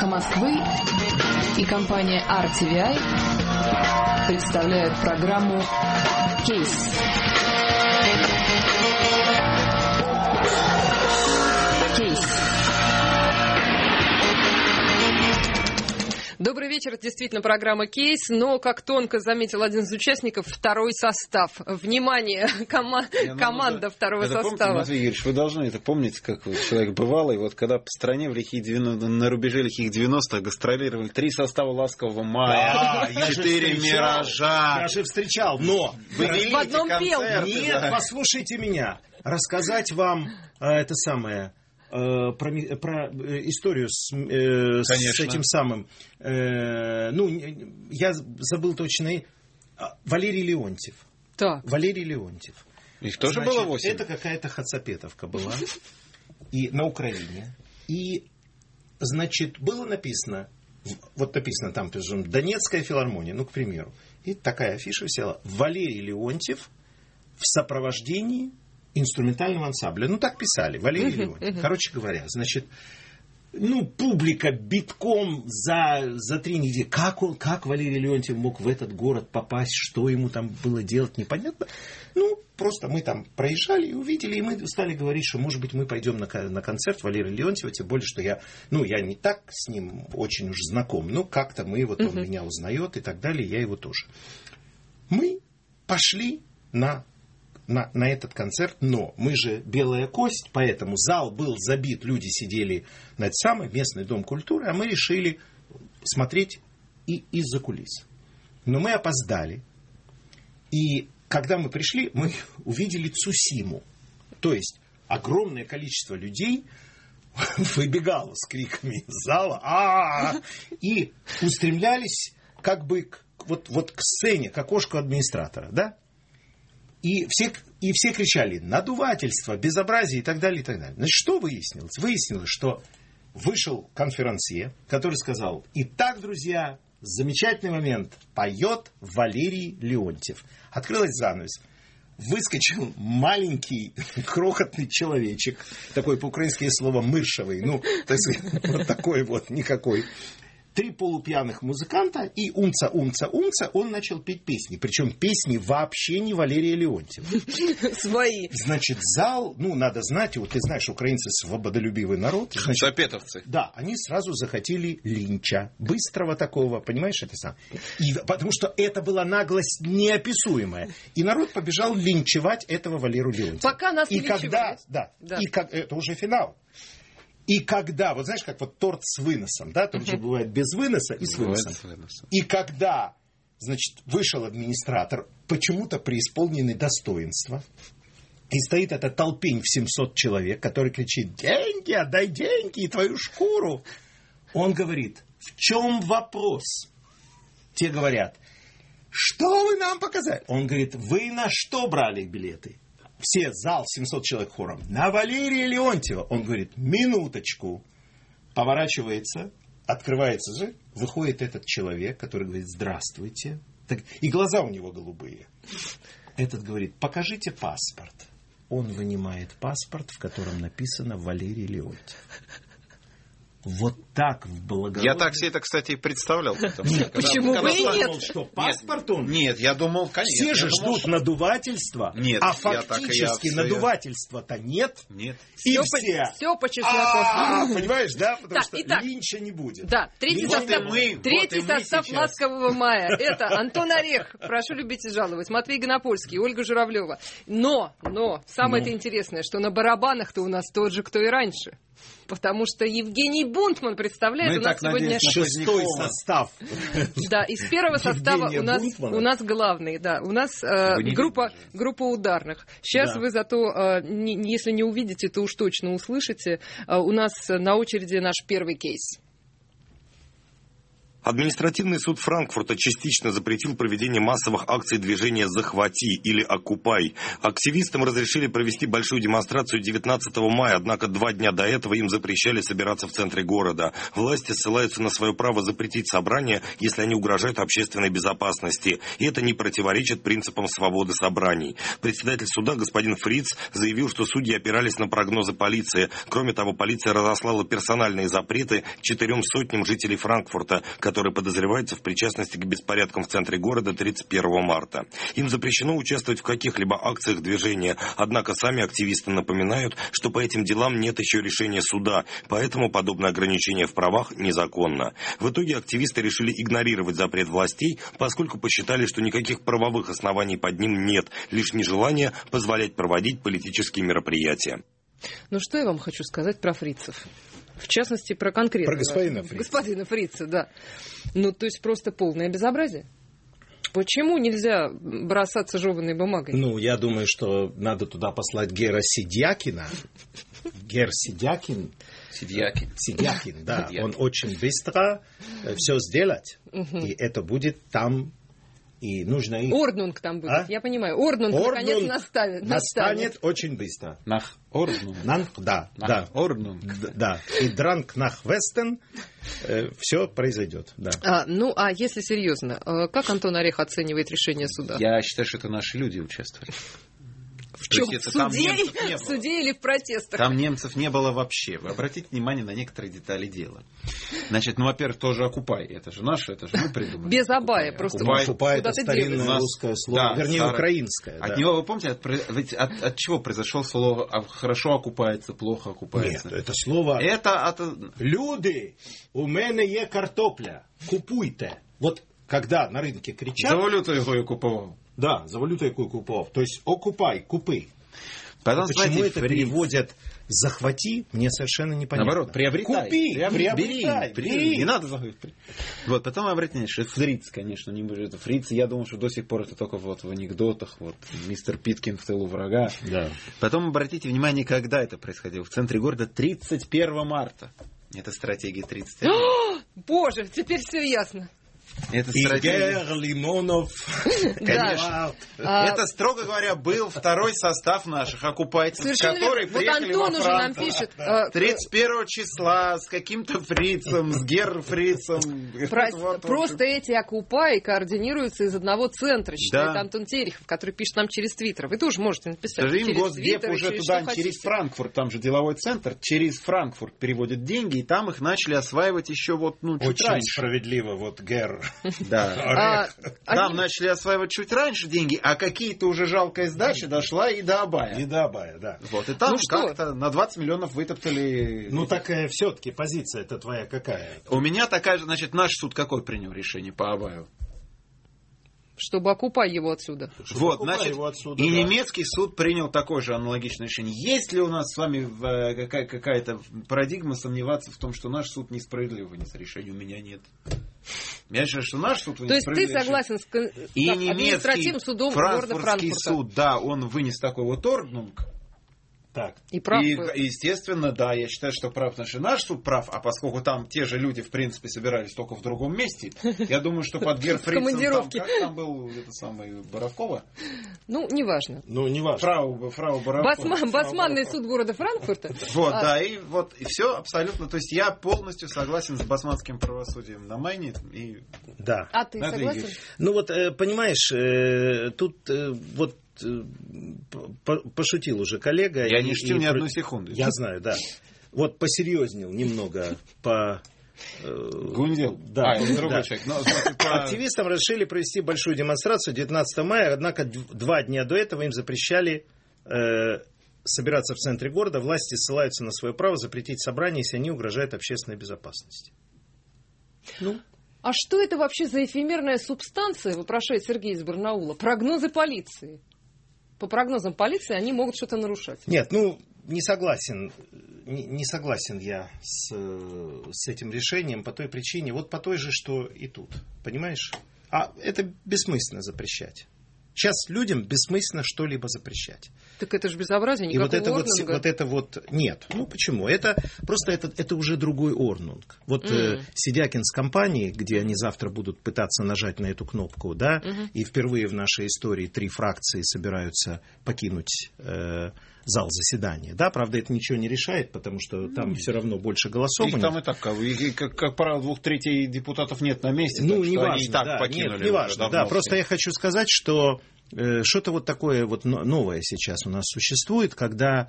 «Эхо Москвы» и компания RTVI представляют программу «Кейс». «Кейс». Добрый вечер, это действительно программа «Кейс», но, как тонко заметил один из участников, второй состав. Внимание, команда второго состава. Матвей Юрьевич, вы должны это помнить, как человек бывалый. Вот когда по стране на рубеже лихих 90-х гастролировали 3 состава «Ласкового мая», 4 «Миража». Я же встречал, но... В одном пел. Нет, послушайте меня. Рассказать вам это самое... Про историю с этим самым. Я забыл точно. Валерий Леонтьев. Так. Валерий Леонтьев. Их тоже было 8? Это какая-то хацапетовка была. И на Украине. И, значит, было написано, вот написано там, Донецкая филармония, к примеру. И такая афиша висела. Валерий Леонтьев в сопровождении инструментального ансамбля. Так писали. Валерий Леонтьев. Короче говоря, значит, публика битком за 3 недели. Как Валерий Леонтьев мог в этот город попасть? Что ему там было делать? Непонятно. Просто мы там проезжали и увидели, и мы стали говорить, что, может быть, мы пойдем на концерт Валерия Леонтьева, тем более, что я не так с ним очень уж знаком, как-то он меня узнает и так далее, я его тоже. Мы пошли на этот концерт, но мы же белая кость, поэтому зал был забит, люди сидели на местный дом культуры, а мы решили смотреть и из-за кулис. Но мы опоздали, и когда мы пришли, мы увидели Цусиму, то есть огромное количество людей выбегало с криками из зала и устремлялись как бы к сцене, к окошку администратора, да? И все кричали «надувательство», «безобразие» и так далее, и так далее. Значит, что выяснилось? Выяснилось, что вышел конферансье, который сказал: «Итак, друзья, замечательный момент. Поет Валерий Леонтьев». Открылась занавес. Выскочил маленький, крохотный человечек, такой по-украински есть слово «мыршевый», то есть вот такой вот, никакой. 3 полупьяных музыканта, и умца, он начал петь песни. Причем песни вообще не Валерия Леонтьева. Свои. Значит, зал, надо знать, ты знаешь, украинцы свободолюбивый народ. Хацапетовцы. Да, они сразу захотели линча. Быстрого такого, понимаешь, это сам. Потому что это была наглость неописуемая. И народ побежал линчевать этого Валеру Леонтьева. Пока нас не линчевали. Это уже финал. И когда, знаешь, как торт с выносом, да, тот же бывает без выноса и с выносом. И когда, значит, вышел администратор, почему-то преисполненный достоинства, и стоит этот толпень в 700 человек, который кричит: «Деньги, отдай деньги и твою шкуру!» Он говорит: «В чем вопрос?» Те говорят: «Что вы нам показали?» Он говорит: «Вы на что брали билеты?» Все, зал, 700 человек хором. «На Валерия Леонтьева». Он говорит: «Минуточку». Поворачивается, открывается же, выходит этот человек, который говорит: «Здравствуйте». И глаза у него голубые. Этот говорит: «Покажите паспорт». Он вынимает паспорт, в котором написано «Валерий Леонтьев». Вот так в благородном... Я так себе это, кстати, и представлял. Почему бы и нет? Что, паспорт он? Нет, я думал, конечно. Все же ждут надувательства, нет, а фактически надувательства-то нет. Нет. И все по чесноку. Понимаешь, да? Потому что линча не будет. Да, третий состав «Ласкового мая». Это Антон Орех, прошу любить и жаловать, Матвей Гонопольский, Ольга Журавлева. Но, самое-то интересное, что на барабанах-то у нас тот же, кто и раньше. Потому что Евгений Бунтман представляет у нас сегодня 6-й состав. Да, из 1-го состава у нас главный, да, у нас группа ударных. Сейчас вы зато, если не увидите, то уж точно услышите. У нас на очереди наш первый кейс. Административный суд Франкфурта частично запретил проведение массовых акций движения «Захвати» или «Оккупай». Активистам разрешили провести большую демонстрацию 19 мая, однако 2 дня до этого им запрещали собираться в центре города. Власти ссылаются на свое право запретить собрания, если они угрожают общественной безопасности. И это не противоречит принципам свободы собраний. Председатель суда господин Фриц заявил, что судьи опирались на прогнозы полиции. Кроме того, полиция разослала персональные запреты 400 жителей Франкфурта, которые подозреваются в причастности к беспорядкам в центре города 31 марта. Им запрещено участвовать в каких-либо акциях движения, однако сами активисты напоминают, что по этим делам нет еще решения суда, поэтому подобное ограничение в правах незаконно. В итоге активисты решили игнорировать запрет властей, поскольку посчитали, что никаких правовых оснований под ним нет, лишь нежелание позволять проводить политические мероприятия. Ну что я вам хочу сказать про фрицев? В частности, про конкретно. Про господина Фрица. Господина Фрица, да. Ну, то есть просто полное безобразие. Почему нельзя бросаться жеванной бумагой? Ну, я думаю, что надо туда послать Гера Сидякина. Гер Сидякин. Сидякин, да. Он очень быстро все сделать. И это будет там... И нужно их... Орднунг там будет, я понимаю. Орднунг наконец настанет очень быстро. Нах Орднунг. Да. Орднунг. Да. И дранг нах Вестен. Все произойдет. Да. А если серьезно, как Антон Орех оценивает решение суда? Я считаю, что это наши люди участвовали. В чем? В суде или в протестах? Там немцев не было вообще. Вы обратите внимание на некоторые детали дела. Значит, во-первых, тоже «Оккупай». Это же наше, это же мы придумали. Без «Абая». Просто «Оккупай» это старинное русское слово, вернее, украинское. От него, вы помните, от чего произошло слово «хорошо окупается», «плохо окупается»? Нет, это слово... Люди, у меня есть картопля, купуйте. Вот когда на рынке кричат... За валюту его куповал. Да, за валюту яку купов. То есть окупай, купы. Потом, почему это переводят захвати, мне совершенно непонятно. Наоборот, приобретай. Купи, бери. Не надо захватить. Вот, потом обратите внимание, что Фриц, конечно, не будет. Это Фриц, я думал, что до сих пор это только вот в анекдотах. Вот мистер Питкин в тылу врага. Да. Потом обратите внимание, когда это происходило. В центре города 31 марта. Это стратегия 31. Боже, теперь все ясно. Это Игорь Лимонов. Конечно. Это, строго говоря, был второй состав наших оккупайцев, которые приехали во Франкфурт 31 числа с каким-то фрицем, с Герр-фрицем. Просто эти оккупаи координируются из одного центра, считает Антон Терехов, который пишет нам через Твиттер. Вы тоже можете написать. Скажи им, Госдеп уже туда, через Франкфурт, там же деловой центр, через Франкфурт переводят деньги, и там их начали осваивать еще вот, чуть очень раньше. Справедливо, вот Гер. Да. Там начали осваивать чуть раньше деньги, а какие-то уже жалкая сдача дошла и до Абая. И до Абая, да. Вот, и там как-то на 20 миллионов вытоптали. Ну, такая все-таки позиция-то твоя какая? У меня такая же, значит, наш суд какой принял решение по Абаю? Чтобы оккупай его отсюда. Вот, значит, и немецкий суд принял такое же аналогичное решение. Есть ли у нас с вами какая-то парадигма сомневаться в том, что наш суд несправедливо вынес решение? У меня нет. Я считаю, что наш суд вынес справедливое решение. То есть ты согласен с административным судом города Франкфурта? Суд, да, он вынес такой вот орднунг. Так. И прав. И, естественно, да, я считаю, что прав, потому что наш суд прав, а поскольку там те же люди, в принципе, собирались только в другом месте, я думаю, что под Герфрицем там был это самое Боровкова. Ну, неважно. Фрау Боровкова. Басманный суд города Франкфурта. Вот, да, и все абсолютно. То есть я полностью согласен с басманским правосудием на Майне. Да. А ты согласен? Ну вот, понимаешь, тут вот пошутил уже коллега. Я не шутил ни одну секунду. Я знаю, да. Вот посерьезнел немного Гундел. Да, другой человек. Активистам разрешили провести большую демонстрацию 19 мая, однако 2 дня до этого им запрещали собираться в центре города. Власти ссылаются на свое право запретить собрания, если они угрожают общественной безопасности. А что это вообще за эфемерная субстанция, вопрошает Сергей из Барнаула? Прогнозы полиции. По прогнозам полиции они могут что-то нарушать. Нет, не согласен. Не согласен я с этим решением по той причине, вот по той же, что и тут. Понимаешь? А это бессмысленно запрещать. Сейчас людям бессмысленно что-либо запрещать. Так это же безобразие, И никакого орнунга. Нет. Ну почему? Это уже другой орнунг. Вот Сидякин с компанией, где они завтра будут пытаться нажать на эту кнопку, да, и впервые в нашей истории 3 фракции собираются покинуть зал заседания. Да, правда, это ничего не решает, потому что там все равно больше голосов. Их там и так, как правило, 2/3 депутатов нет на месте. Ну, не важно, они и так покинули. Нет, не важно, да. Просто я хочу сказать, что что-то вот такое вот новое сейчас у нас существует, когда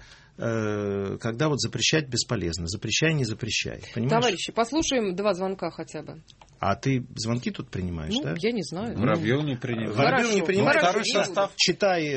вот запрещать бесполезно. Запрещай, не запрещай. Понимаешь? Товарищи, послушаем 2 звонка хотя бы. А ты звонки тут принимаешь, да? Я не знаю. Воробьев не принимает. Воробьев не принимает. Второй состав. Читай.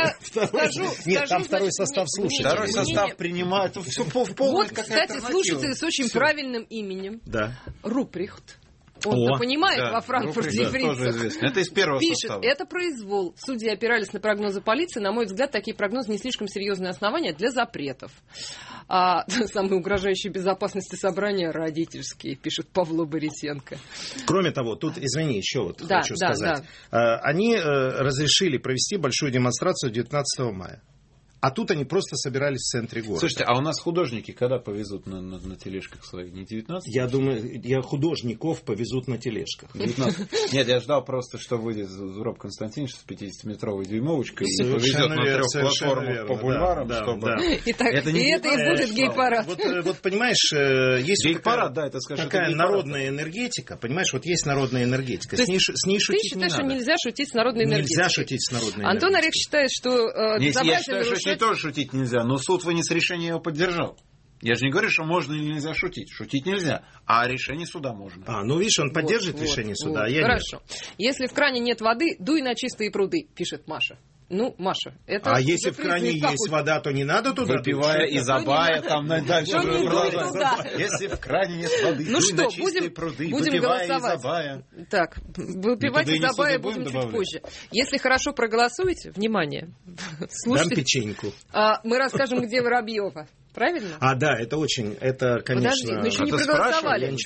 Нет, там второй состав слушателей. Второй состав принимает. Вот, кстати, слушатель с очень правильным именем. Да. Руприхт. Он-то понимает во Франкфурте Фридцах. Это из первого состава. Пишет, это произвол. Судьи опирались на прогнозы полиции. На мой взгляд, такие прогнозы не слишком серьезные основания для запретов. Самые угрожающие безопасности собрания родительские, пишет Павло Борисенко. Кроме того, тут, извини, еще вот хочу сказать. Они разрешили провести большую демонстрацию 19 мая. А тут они просто собирались в центре города. Слушайте, а у нас художники когда повезут на тележках своих? Не 19? Я думаю, художников повезут на тележках. 19. Нет, я ждал просто, что выйдет Зураб Константинович с 50-метровой дюймовочкой и повезет на 3 платформах по бульварам, чтобы... И это и будет гей-парад. Вот понимаешь, есть такая народная энергетика. Понимаешь, вот есть народная энергетика. С ней шутить не надо. Ты считаешь, что нельзя шутить с народной энергетикой? Нельзя шутить с народной энергетикой. Антон Орех считает, что безобразие нарушать... Не тоже шутить нельзя, но суд вынес решение, его поддержал. Я же не говорю, что можно или нельзя шутить. Шутить нельзя, а решение суда можно. Ну видишь, он поддержит решение суда, а я хорошо. Нет. Если в кране нет воды, дуй на чистые пруды, пишет Маша. Ну, Маша, это... А если в кране есть вода, то не надо туда? Выпивая из Абая, там дальше продолжать. Если в кране нет воды, дуй на чистые пруды, выпивая из Абая. Так, выпивать из Абая будем чуть позже. Если хорошо проголосуете, внимание, слушайте... Дам печеньку. Мы расскажем, где Воробьева. Правильно? Да, это конечно... Подожди, мы еще не проголосовали.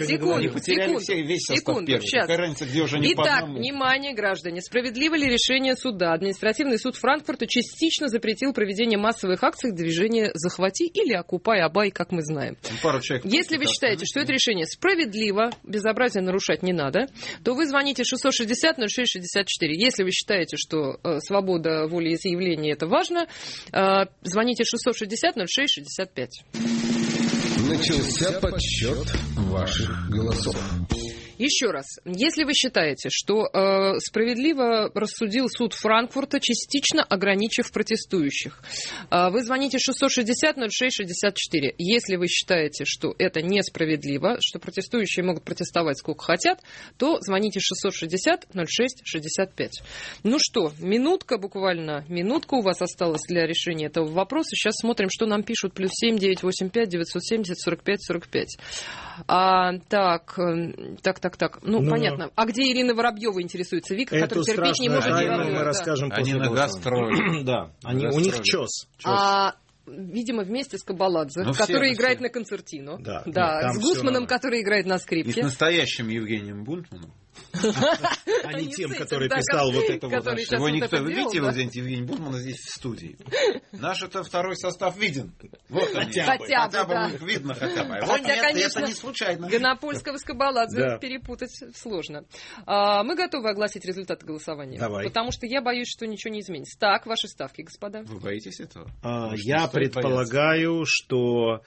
Секунду, сейчас. Какая разница, где уже не по одному? Итак, внимание, граждане. Справедливо ли решение суда? Административный суд Франкфурта частично запретил проведение массовых акций движения «Захвати» или «Окупай Абай», как мы знаем. Если вы считаете, что это решение справедливо, безобразие нарушать не надо, то вы звоните 660-06-64. Если вы считаете, что свобода волеизъявления это важно, звоните 660-06-65. Начался подсчет ваших голосов. Еще раз, если вы считаете, что справедливо рассудил суд Франкфурта, частично ограничив протестующих, вы звоните 660-06-64. Если вы считаете, что это несправедливо, что протестующие могут протестовать сколько хотят, то звоните 660-06-65. Ну что, минутка у вас осталась для решения этого вопроса. Сейчас смотрим, что нам пишут. +7 985 970 45 45. Так. Понятно. А где Ирина Воробьева интересуется? Вика, которая терпеть не может Воробьева. Мы расскажем после на гастроле. Да, у них чёс. Видимо, вместе с Кабаладзе, который играет на концертино. Да, с Гусманом, который играет на скрипке. И с настоящим Евгением Бунтманом. А не тем, который писал вот это вот. Его никто... Вы видите, Евгения Бунтмана здесь в студии? Наш это второй состав виден. Вот они. Хотя бы их видно хотя бы. Хотя, конечно, это не случайно. Гонопольского с Кабаладзе перепутать сложно. Мы готовы огласить результаты голосования. Давай. Потому что я боюсь, что ничего не изменится. Так, ваши ставки, господа. Вы боитесь этого? Я предполагаю, что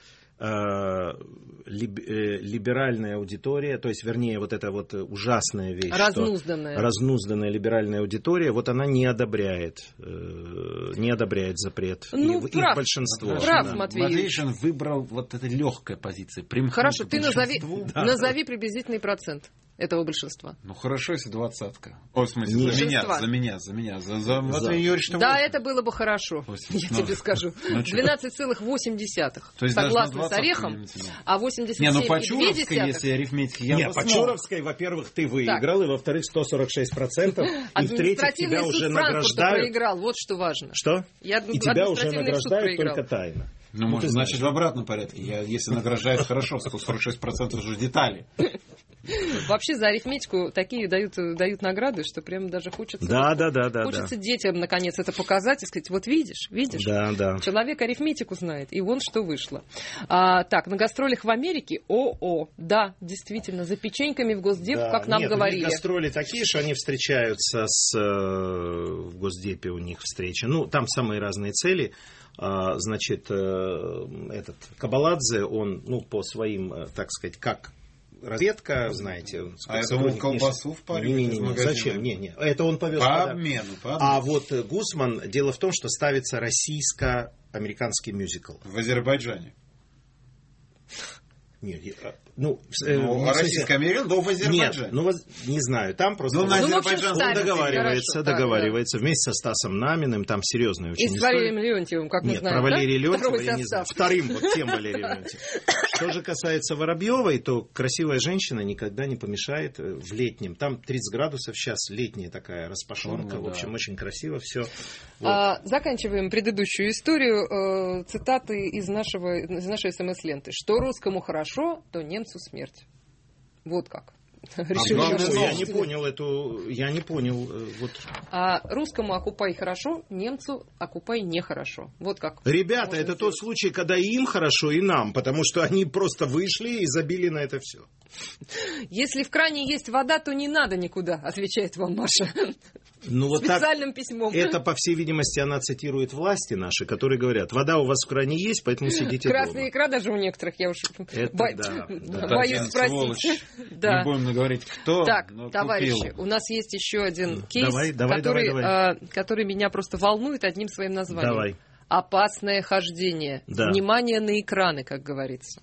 либеральная аудитория, то есть, вернее, вот эта вот ужасная вещь, разнузданная либеральная аудитория, вот она не одобряет запрет. Их большинство. Прав, Матвей. Матвейшин выбрал вот эту легкую позицию. Хорошо, ты назови приблизительный процент этого большинства. Ну хорошо, если 20-ка. В смысле, за меня. За Матвея Юрьевича. Да, это было бы хорошо, я тебе скажу. 12,8. Согласно с Орехом, а 87,2. Не, по Чуровской, если арифметики, я по Чуровской, во-первых, ты выиграл, и во-вторых, 146%, и в-третьих, тебя уже награждают. Проиграл, вот что важно. Что? И тебя уже награждают только тайно. Значит, в обратном порядке. Если награждают хорошо, 146% уже детали. Вообще за арифметику такие дают награды, что прям даже хочется... Хочется детям, наконец, это показать и сказать, вот видишь? Да. Человек арифметику знает, и вон что вышло. Так, на гастролях в Америке, да, действительно, за печеньками в Госдеп, как нам говорили. Нет, гастроли такие, что они встречаются в Госдепе, у них встреча. Ну, там самые разные цели. Значит, этот Кабаладзе, он, по своим, так сказать, как разведка, знаете. А это он колбасу впарил из магазина? Зачем? Не. Это он повез по обмену. А вот Гусман, дело в том, что ставится российско-американский мюзикл. В Азербайджане? Нет, российско-американский, но в Азербайджане. Нет, не знаю, там просто... на Азербайджан он договаривается вместе со Стасом Наминым, там серьезная очень история. И с Валерием Леонтьевым, как мы знаем, про Валерия Леонтьева я не знаю. Вторым Валерием Леонтьевым. Что же касается Воробьевой, то красивая женщина никогда не помешает в летнем. Там 30 градусов сейчас, летняя такая распашонка, в общем, очень красиво все. Заканчиваем предыдущую историю. Цитаты из нашей СМС-ленты. Что русскому хорошо, то немцу смерть. Вот как. Я не понял. Вот. А русскому окупай хорошо, немцу окупай нехорошо. Вот как. Ребята, это тот случай, когда и им хорошо, и нам, потому что они просто вышли и забили на это все. Если в кране есть вода, то не надо никуда, отвечает вам Маша. Специальным письмом. Это, по всей видимости, она цитирует власти наши, которые говорят, вода у вас в кране есть, поэтому сидите дома. Красная икра даже у некоторых, я уж боюсь спросить. Не будем говорить, кто. Так, товарищи, у нас есть еще один кейс, который меня просто волнует одним своим названием. Давай. Опасное хождение. Внимание на экраны, как говорится.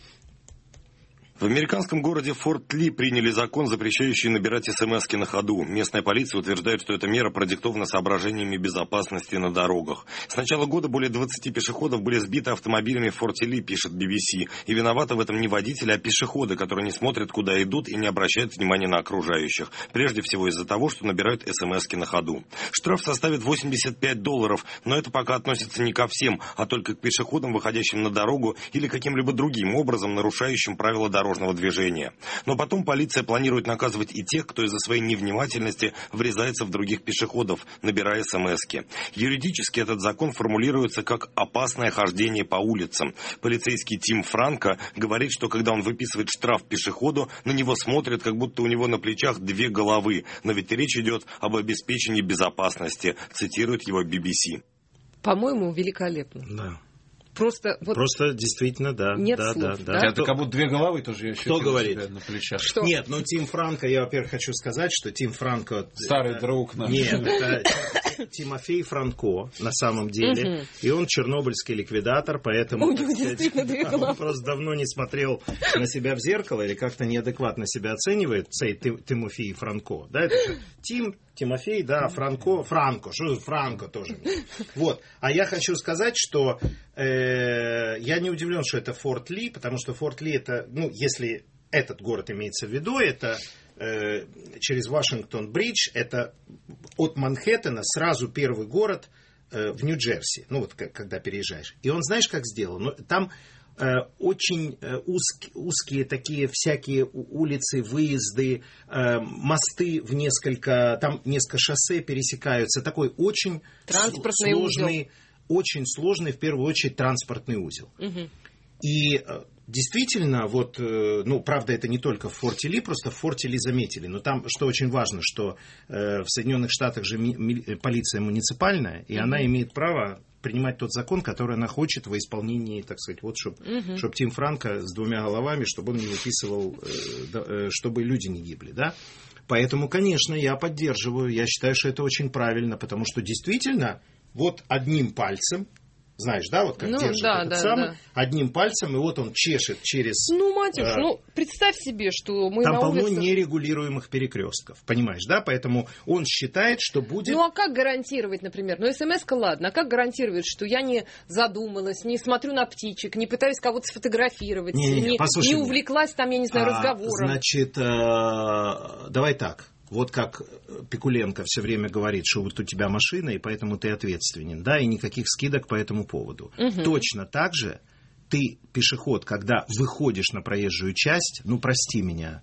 В американском городе Форт Ли приняли закон, запрещающий набирать смс-ки на ходу. Местная полиция утверждает, что эта мера продиктована соображениями безопасности на дорогах. С начала года более 20 пешеходов были сбиты автомобилями в Форте Ли, пишет BBC. И виноваты в этом не водители, а пешеходы, которые не смотрят, куда идут и не обращают внимания на окружающих. Прежде всего из-за того, что набирают смс-ки на ходу. Штраф составит $85, но это пока относится не ко всем, а только к пешеходам, выходящим на дорогу или каким-либо другим образом нарушающим правила дорожного движения. Но потом полиция планирует наказывать и тех, кто из-за своей невнимательности врезается в других пешеходов, набирая смс-ки. Юридически этот закон формулируется как «опасное хождение по улицам». Полицейский Тим Франко говорит, что когда он выписывает штраф пешеходу, на него смотрят, как будто у него на плечах две головы. Но ведь речь идет об обеспечении безопасности, цитирует его BBC. По-моему, великолепно. Да. Просто действительно, да. Нет слов, да? Это как будто две головы тоже я ощутил. Кто говорит? На плечах. Что? Нет, Тим Франко, я, во-первых, хочу сказать, что Тим Франко... Старый друг наш. Нет, это Тимофей Франко, на самом деле. И он чернобыльский ликвидатор, поэтому... Он просто давно не смотрел на себя в зеркало или как-то неадекватно себя оценивает, Тимофей Франко. Да, это же Тимофей, да, Франко, что за Франко тоже. Вот. А я хочу сказать, что я не удивлен, что это Форт Ли, потому что Форт Ли это, если этот город имеется в виду, это через Вашингтон-Бридж, это от Манхэттена сразу первый город в Нью-Джерси, когда переезжаешь. И он, знаешь, как сделал? Там очень узкие такие всякие улицы, выезды, мосты там несколько шоссе пересекаются. Такой очень сложный, в первую очередь, транспортный узел. Угу. И действительно, правда, это не только в Форте Ли, просто в Форте Ли заметили. Но там, что очень важно, что в Соединенных Штатах же полиция муниципальная, и она имеет право принимать тот закон, который она хочет во исполнении, так сказать, чтобы Тим Франко с двумя головами, чтобы он не выписывал, чтобы люди не гибли, да. Поэтому, конечно, я поддерживаю, я считаю, что это очень правильно, потому что действительно, одним пальцем, знаешь, да, как держит одним пальцем, и он чешет через... Матюш, представь себе, что мы там на улице... Там полно нерегулируемых перекрестков, понимаешь, да, поэтому он считает, что будет... а как гарантировать, например, смс-ка, ладно, а как гарантировать, что я не задумалась, не смотрю на птичек, не пытаюсь кого-то сфотографировать, не увлеклась там, я не знаю, разговором? Значит, давай так. Вот как Пикуленко все время говорит, что у тебя машина, и поэтому ты ответственен, да, и никаких скидок по этому поводу. Угу. Точно так же ты, пешеход, когда выходишь на проезжую часть, прости меня,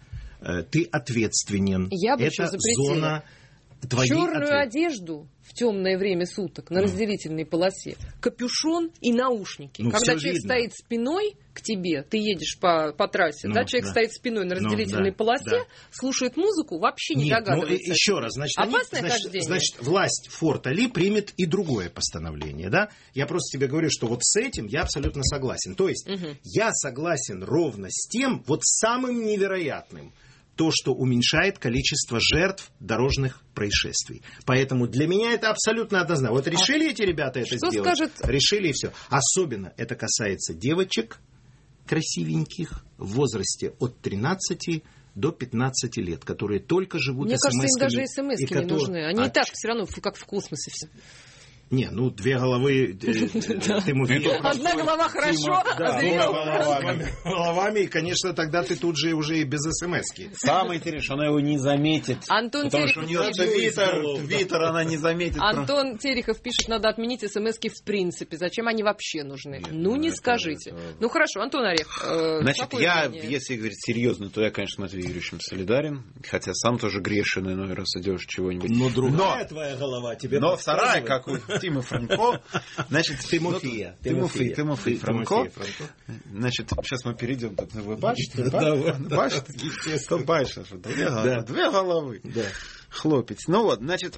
ты ответственен. Я бы еще Это запретила. зона твоей Черную одежду в темное время суток на разделительной полосе, капюшон и наушники. Ну, когда всё человек видно. стоит спиной к тебе, ты едешь по трассе, Ну, да, человек да. стоит спиной на разделительной да, полосе, да. слушает музыку, вообще не Нет, догадывается. еще раз, значит, Опасное хождение. значит, власть Форт-Али примет и другое постановление, да? Я просто тебе говорю, что вот с этим я абсолютно согласен. То есть, я согласен ровно с тем, вот самым невероятным, то, что уменьшает количество жертв дорожных происшествий. Поэтому для меня это абсолютно однозначно. Вот решили эти ребята это что сделать? скажет... Решили, и все. Особенно это касается девочек красивеньких в возрасте от 13 до 15 лет, которые только живут Мне кажется, им даже смс-ками. смс-ки не нужны. Они и так все равно как в космосе все. Не, ну, две головы Тимофея. Одна голова хорошо, а две головами, и, конечно, тогда ты тут же уже и без смс-ки. Самое интересное, что она его не заметит. Антон Потому что у нее твиттер она не заметит. Антон Терехов пишет, надо отменить смс-ки в принципе. Зачем они вообще нужны? Ну, не скажите. Ну, хорошо, Антон Орех. Значит, я, если говорить серьезно, то я, конечно, с Матвеем Юрьевичем солидарен. Хотя сам тоже грешен иной раз идешь чего-нибудь. Но другая твоя голова тебе Но вторая, как у Тима Франко. Значит, Тимофей Франко. Значит, сейчас мы перейдем. Вы бачите? Бачите? Две головы. Хлопить. Ну вот, значит,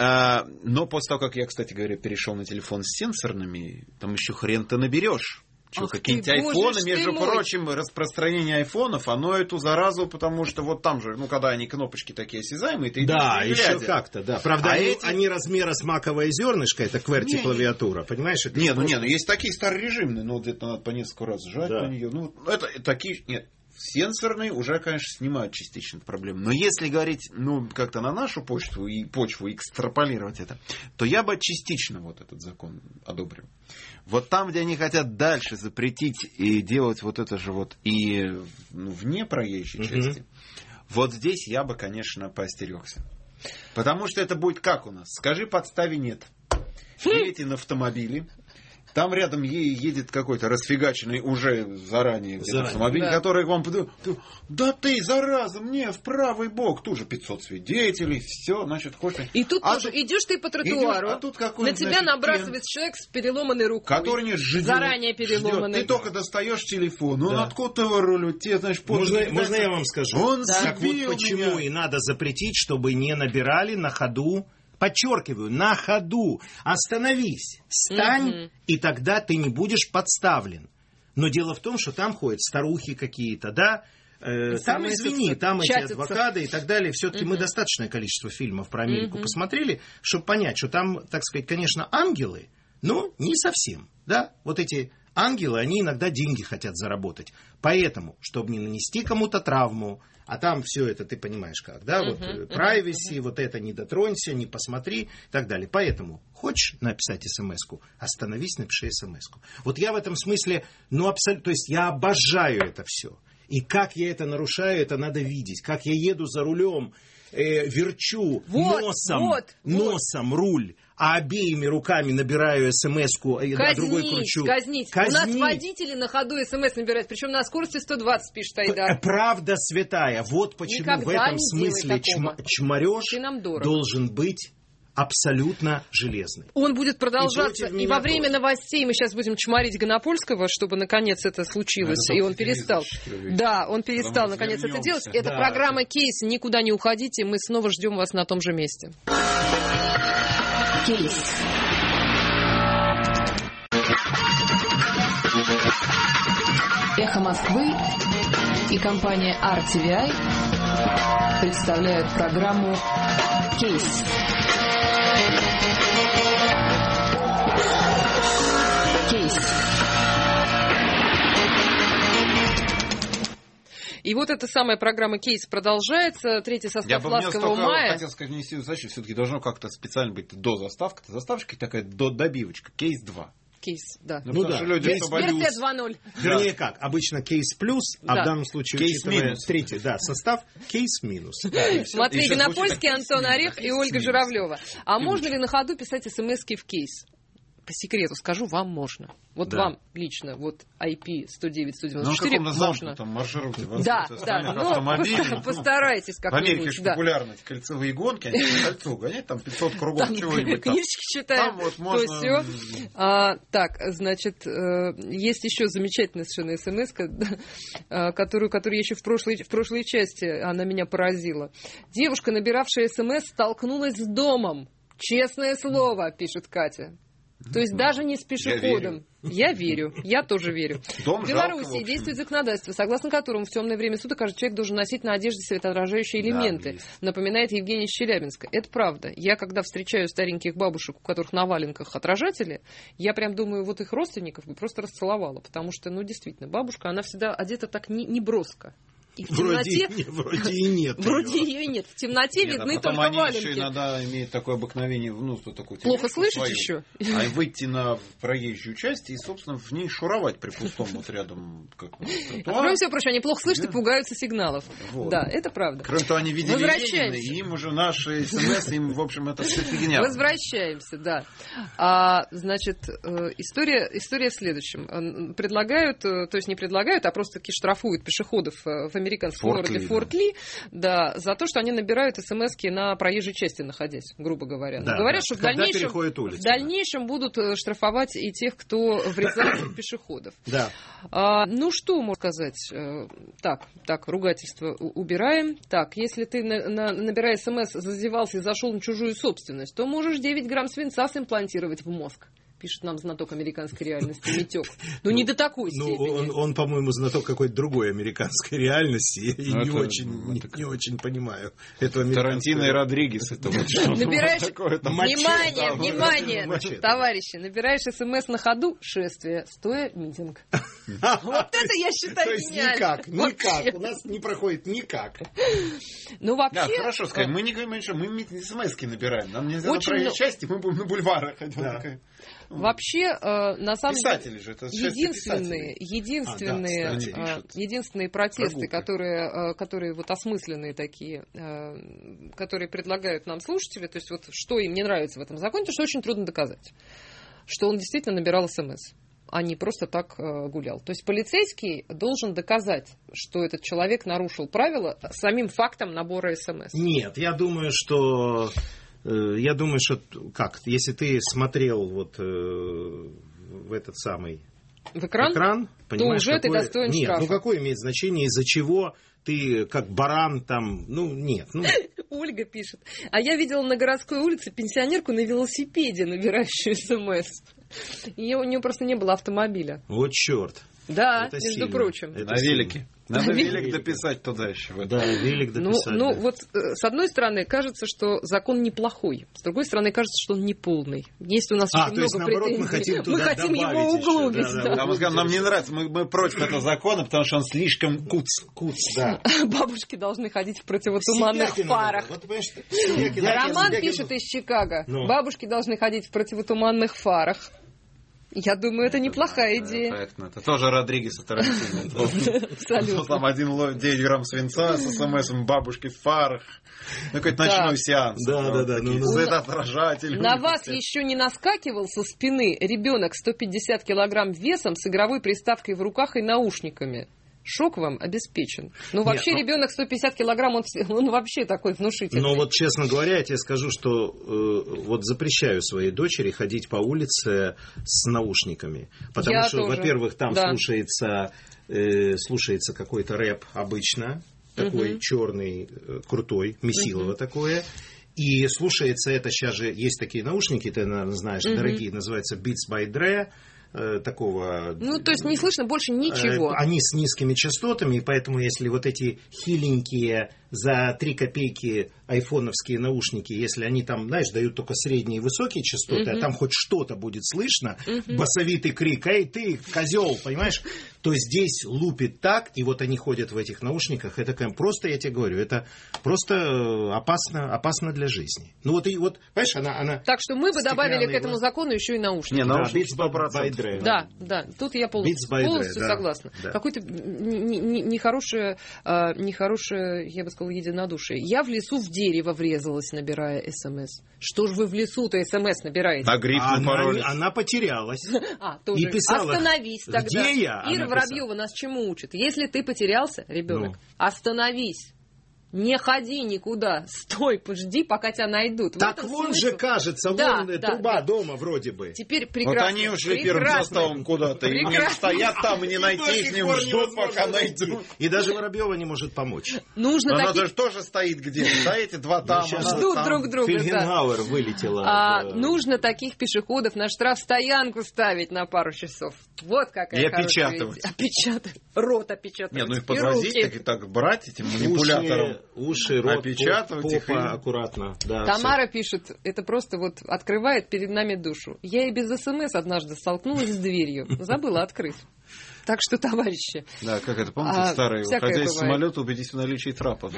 но после того, как я, кстати говоря, перешел на телефон с сенсорными, там еще хрен ты наберешь. Какие-нибудь айфоны, между прочим, распространение айфонов, оно эту заразу, потому что вот там же, ну, когда они кнопочки такие осязаемые, ты да, идешь, еще как-то, да. Правда, они размера с маковое зернышко, это QWERTY клавиатура, понимаешь? Это ну есть такие старорежимные, но где-то надо по несколько раз жать на нее. Ну, это такие, нет. Сенсорные уже, конечно, снимают частично эту проблему. Но если говорить, ну, как-то на нашу почву и экстраполировать это, то я бы частично вот этот закон одобрил. Вот там, где они хотят дальше запретить и делать вот это же вот и вне проезжей части, вот здесь я бы, конечно, поостерегся. Потому что это будет как у нас? Скажи, подставе нет. Едете на автомобиле. Там рядом едет какой-то расфигаченный уже заранее автомобиль, который к вам подойдет. Да ты, зараза, мне в правый бок. Тут же 500 свидетелей, все, значит, хочешь... И тут тоже идешь ты по тротуару, на тебя набрасывается человек с переломанной рукой. Который не ждет. Заранее переломанный. Ты только достаешь телефон, он откуда его рулит, тебе, значит, Можно я вам скажу? Он так вот почему меня. И надо запретить, чтобы не набирали на ходу. Подчеркиваю, на ходу. Остановись, встань, и тогда ты не будешь подставлен. Но дело в том, что там ходят старухи какие-то, да? Там, извини, там эти адвокаты и так далее. Все-таки мы достаточное количество фильмов про Америку посмотрели, чтобы понять, что там, так сказать, конечно, ангелы, но не совсем. Да? Вот эти ангелы, они иногда деньги хотят заработать. Поэтому, чтобы не нанести кому-то травму, а там все это, ты понимаешь как, да, вот privacy, вот это не дотронься, не посмотри и так далее. Поэтому, хочешь написать смс-ку, остановись, напиши смс-ку. Вот я в этом смысле, ну, абсолютно, то есть я обожаю это все. И как я это нарушаю, это надо видеть. Как я еду за рулем, верчу носом руль, а обеими руками набираю смс-ку, а другой кручу. Казнить. У нас водители на ходу смс набирают, причем на скорости 120, пишет Айдар. Правда святая. Вот почему никогда в этом смысле чморёж должен быть абсолютно железный. Он будет продолжаться. И во время новостей мы сейчас будем чморить Гонопольского, чтобы наконец это случилось. И он перестал. Да, он перестал наконец это делать. Это программа «Кейс». Никуда не уходите. Мы снова ждем вас на том же месте. Кейс. Эхо Москвы и компания RTVI представляют программу «Кейс». Кейс. И вот эта самая программа «Кейс» продолжается. Третий состав «Ласкового мая». Я хотел сказать, не задачу, все-таки должно как-то специально быть до заставки. Заставочка такая добивочка. Кейс 2. Кейс, да. Ну да. Версия 2.0. Вернее как, обычно кейс плюс, а в данном случае кейс минус. Третий, состав кейс минус. Матвей Гонопольский, Антон Орех и Ольга Журавлева. А можно ли на ходу писать смс-ки в кейс? по секрету скажу, вам можно. Вот вам лично, вот IP 109-194 на каком-то можно. замкнутом маршруте. Да, постарайтесь как-нибудь. В Америке же популярны эти кольцевые гонки, они по кольцу гонять, там 500 кругов чего-нибудь. Книжки читаем, там вот можно... то все. Так, значит, есть еще замечательная совершенно смс-ка, которую я еще в прошлой части, она меня поразила. Девушка, набиравшая смс, столкнулась с домом. Честное слово, пишет Катя. То есть даже не с пешеходом. Я верю. Я тоже верю. В Беларуси действует законодательство, согласно которому в темное время суток каждый человек должен носить на одежде светоотражающие элементы. Напоминает Евгений из Челябинска. Это правда. Я когда встречаю стареньких бабушек, у которых на валенках отражатели, я прям думаю, вот их родственников бы просто расцеловала. Потому что, действительно, бабушка, она всегда одета так не броско. И в темноте... Вроде и нет. Вроде ее и нет. В темноте видны только валенки. Еще иногда имеет такое обыкновение, такое плохо слышать еще? А выйти на проезжую часть и, собственно, в ней шуровать при пустом вот рядом. Кроме всего прочего, они плохо слышат и пугаются сигналов. Вот. Да, это правда. Кроме того, они видели Ленина, и им уже наши смс, им, в общем, это все фигня. Возвращаемся, да. Значит, история в следующем. Предлагают, то есть не предлагают, а просто таки штрафуют пешеходов в американском городе Форт Ли, да, за то, что они набирают смс-ки на проезжей части, находясь, грубо говоря. Да, говорят, что в дальнейшем будут штрафовать и тех, кто врезается в пешеходов. Да. Что можно сказать? Так, ругательство убираем. Так, если ты, набирая смс, зазевался и зашел на чужую собственность, то можешь 9 грамм свинца симплантировать в мозг. Пишет нам знаток американской реальности Митек. Не до такой степени. Он, по-моему, знаток какой-то другой американской реальности. Я не очень понимаю. Тарантино и Родригес. Набираешь... Внимание, товарищи. Набираешь смс на ходу, шествие, стоя, митинг. Вот это я считаю гениально. То есть никак. У нас не проходит никак. Вообще... Хорошо сказать. Мы не говорим, что мы смс-ки набираем. Нам нельзя на проезжей части, мы будем на бульварах. Вообще, на самом деле, же, это единственные протесты, которые вот осмысленные такие, которые предлагают нам слушатели, то есть вот что им не нравится в этом законе, то что очень трудно доказать, что он действительно набирал СМС, а не просто так гулял. То есть полицейский должен доказать, что этот человек нарушил правила самим фактом набора СМС. Нет, я думаю, что если ты смотрел вот в этот самый в экран, то уже ты достоин штрафа. Нет, какое имеет значение, из-за чего ты как баран там, нет. Ольга пишет. А я видела на городской улице пенсионерку на велосипеде, набирающую СМС. И у нее просто не было автомобиля. Вот черт. Да, это между прочим. На велике. Надо велик дописать туда еще. Да, велик дописать. Вот с одной стороны, кажется, что закон неплохой. С другой стороны, кажется, что он неполный. Есть у нас очень много претензий. Мы хотим его углубить. Нам не нравится, мы против этого закона, потому что он слишком куц. Да. Бабушки должны ходить в противотуманных фарах. Роман пишет из Чикаго. Бабушки должны ходить в противотуманных фарах. Я думаю, это неплохая идея. Это тоже Родригес и Тарантино. Абсолютно. Там один ловит 9 грамм свинца с СМСом бабушки в фарах. Какой-то ночной сеанс. Да. Светоотражатель. На вас еще не наскакивал со спины ребенок 150 килограмм весом с игровой приставкой в руках и наушниками? Шок вам обеспечен. Вообще ребенок 150 килограмм, он вообще такой внушительный. Но вот, честно говоря, я тебе скажу, что вот запрещаю своей дочери ходить по улице с наушниками. Потому что, во-первых, там слушается какой-то рэп обычно, такой черный, крутой, месилово такое. И слушается это, сейчас же есть такие наушники, ты, наверное, знаешь, дорогие, называются Beats by Dre. Такого... то есть не слышно больше ничего. Они с низкими частотами, и поэтому если вот эти хиленькие за 3 копейки айфоновские наушники, если они там, знаешь, дают только средние и высокие частоты, а там хоть что-то будет слышно, басовитый крик, эй, ты, козел, понимаешь? То здесь лупит так, и вот они ходят в этих наушниках, это просто, я тебе говорю, это просто опасно для жизни. Понимаешь, она... Так что мы бы добавили к этому закону еще и наушники. Наушники 100%. Да, тут я полностью согласна. Какое-то нехорошее, я бы сказала, гражданского единодушия. Я в лесу в дерево врезалась, набирая СМС. Что ж вы в лесу-то СМС набираете? На гриф напоролись. Она потерялась. Тоже. И писала, остановись тогда. Где я? Ира Воробьева нас чему учит? Если ты потерялся, ребенок, остановись. Не ходи никуда, стой, подожди, пока тебя найдут. Так вон же, кажется, труба дома вроде бы. Теперь прекрасно. Вот они ушли первым составом куда-то, и стоят там, и не найти их, не ждут, пока найдут. И даже Воробьева не может помочь. Она же тоже стоит где-то, да, эти два там. Ждут друг друга. Фельгенгауэр вылетела. Нужно таких пешеходов на штрафстоянку ставить на пару часов. Вот какая хорошая идея. Опечатывать. Рот опечатывать. Нет, их подвозить, так брать этим манипулятором. Уши, рот, опечатывать попа аккуратно. Да, Тамара пишет, это просто открывает перед нами душу. Я и без СМС однажды столкнулась с дверью. Забыла открыть. Так что, товарищи... Да, как это, помните, старые, выходя из самолета, убедитесь в наличии трапа.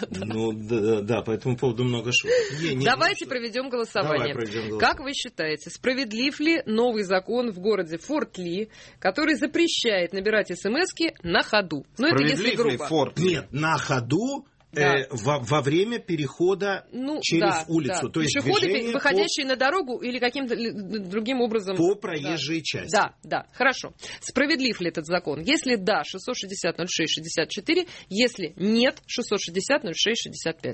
Да. По этому поводу много шуток. Давайте проведем голосование. Как вы считаете, справедлив ли новый закон в городе Форт Ли, который запрещает набирать СМСки на ходу? Справедлив ли Форт Ли? Нет, на ходу... во время перехода через улицу. Да. То есть пешеходы, выходящие на дорогу или каким-то другим образом... По проезжей части. Да, хорошо. Справедлив ли этот закон? Если да, 660-06-64. Если нет, 660-06-65.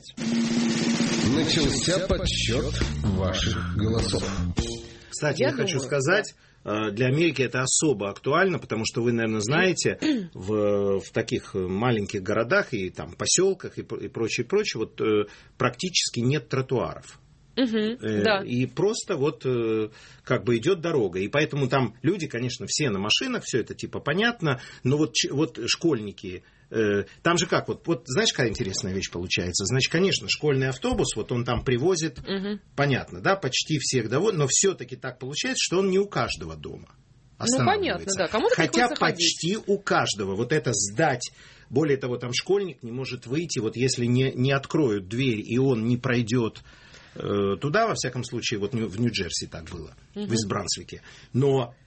Начался подсчет ваших голосов. Кстати, я хочу сказать... Для Америки это особо актуально, потому что вы, наверное, знаете, в таких маленьких городах и там поселках и прочее, вот практически нет тротуаров. И просто как бы идет дорога. И поэтому там люди, конечно, все на машинах, все это типа понятно, но вот школьники... Там же как, знаешь, какая интересная вещь получается? Значит, конечно, школьный автобус, он там привозит, понятно, да, почти всех доводит, но все-таки так получается, что он не у каждого дома останавливается. Понятно, да, кому-то хотя приходится почти ходить. У каждого это сдать. Более того, там школьник не может выйти, если не откроют дверь, и он не пройдет туда, во всяком случае, в Нью-Джерси так было, в Ист-Брансвике. Но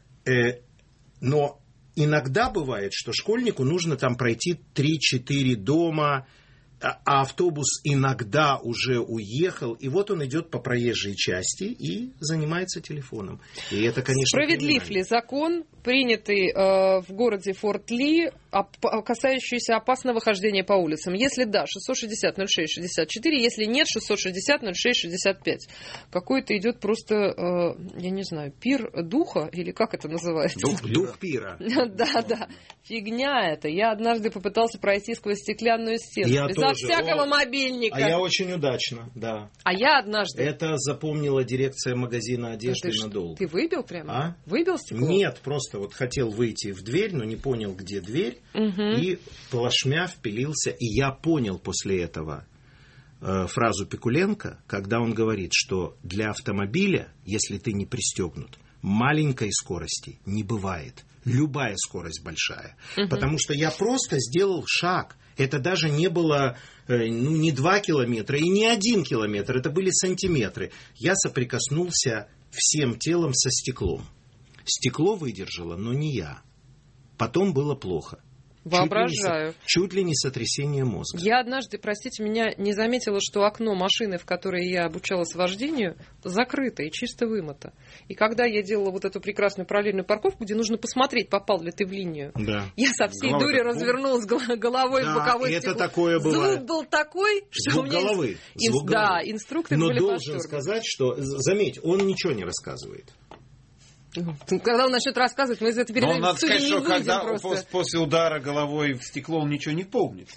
иногда бывает, что школьнику нужно там пройти 3-4 дома, а автобус иногда уже уехал, и он идет по проезжей части и занимается телефоном. И это, конечно, справедлив ли закон, принятый в городе Форт Ли, касающийся опасного хождения по улицам? Если да, 660-06-64, если нет, 660-06-65. Какой-то идет просто, я не знаю, пир духа, или как это называется? Дух пира. Да. Фигня это. Я однажды попытался пройти сквозь стеклянную стену. Безо всякого мобильника. А я очень удачно, да. А я однажды... Это запомнила дирекция магазина одежды надолго. Ты выбил прямо? Выбил стекло? Нет, просто хотел выйти в дверь, но не понял, где дверь. И плашмя впилился. И я понял после этого фразу Пикуленко, когда он говорит, что для автомобиля, если ты не пристегнут, маленькой скорости не бывает. Любая скорость большая. Потому что я просто сделал шаг. Это даже не было не 2 километра и не 1 километр. Это были сантиметры. Я соприкоснулся всем телом со стеклом. Стекло выдержало, но не я. Потом было плохо. Воображаю. Чуть ли не сотрясение мозга. Я однажды, простите меня, не заметила, что окно машины, в которой я обучалась вождению, закрыто и чисто вымыто. И когда я делала эту прекрасную параллельную парковку, где нужно посмотреть, попал ли ты в линию, я со всей дури развернулась головой в боковой стекло. Это такое бывает. Звук был такой, что Звук у меня... головы. Да, инструкторы были в восторге. Но должен сказать, что... Заметь, он ничего не рассказывает. Когда он начнет рассказывать, мы из этой передачи надо сказать, не что выйдем когда просто. после удара головой в стекло он ничего не помнит.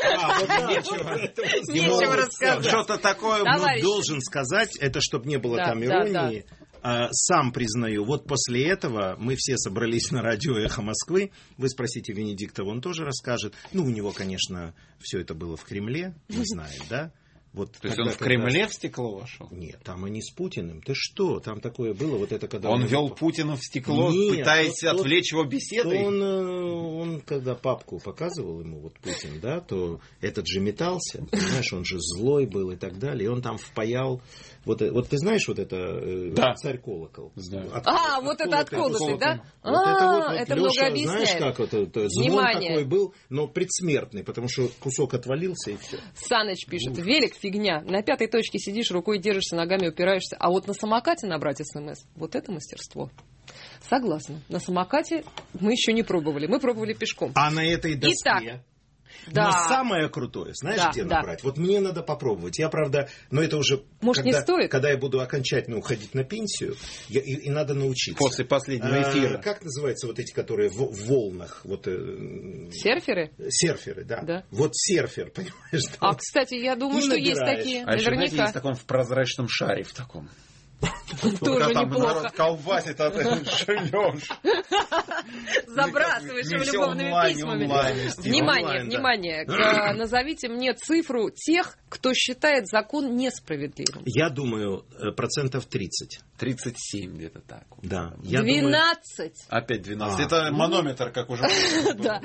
Нечего рассказать. Что-то такое. Должен сказать, это чтобы не было там иронии. Сам признаю, после этого мы все собрались на радио «Эхо Москвы». Вы спросите Венедиктова, он тоже расскажет. У него, конечно, все это было в Кремле, мы знаем, да? Вот то есть он в Кремле в стекло вошел? Нет, там они с Путиным. Ты что? Там такое было, вот это когда... Он вел Путина в стекло, пытаясь отвлечь его беседой? Он, когда папку показывал ему, вот Путин, да, то этот же метался, понимаешь, он же злой был и так далее, и он там впаял... Вот ты знаешь вот это царь-колокол? Да. Вот это отколотый, да? Это много объясняет. Знаешь, как это звон такой был, но предсмертный, потому что кусок отвалился и все. Саныч пишет, велик фигня, на 5-й точке сидишь, рукой держишься, ногами упираешься, а вот на самокате набрать СМС, вот это мастерство. Согласна. На самокате мы еще не пробовали, мы пробовали пешком. А на этой доске... Итак, да. Но самое крутое, знаешь, где набрать? Вот мне надо попробовать. Я, правда, но это уже... Может, не стоит? Когда я буду окончательно уходить на пенсию, и надо научиться. После последнего эфира. Как называются вот эти, которые в волнах? Серферы? Серферы, да. Вот серфер, понимаешь? А, кстати, я думаю, что есть такие. А еще, наверняка. есть такой в прозрачном шаре в таком. Тоже там неплохо. Народ колбасит, а ты шлешь. Забрасываешь его любовными письмами. Внимание. Назовите мне цифру тех, кто считает закон несправедливым. Я думаю, 30%. 37 где-то так. Да. 12. Опять 12. Это манометр, как уже. Да.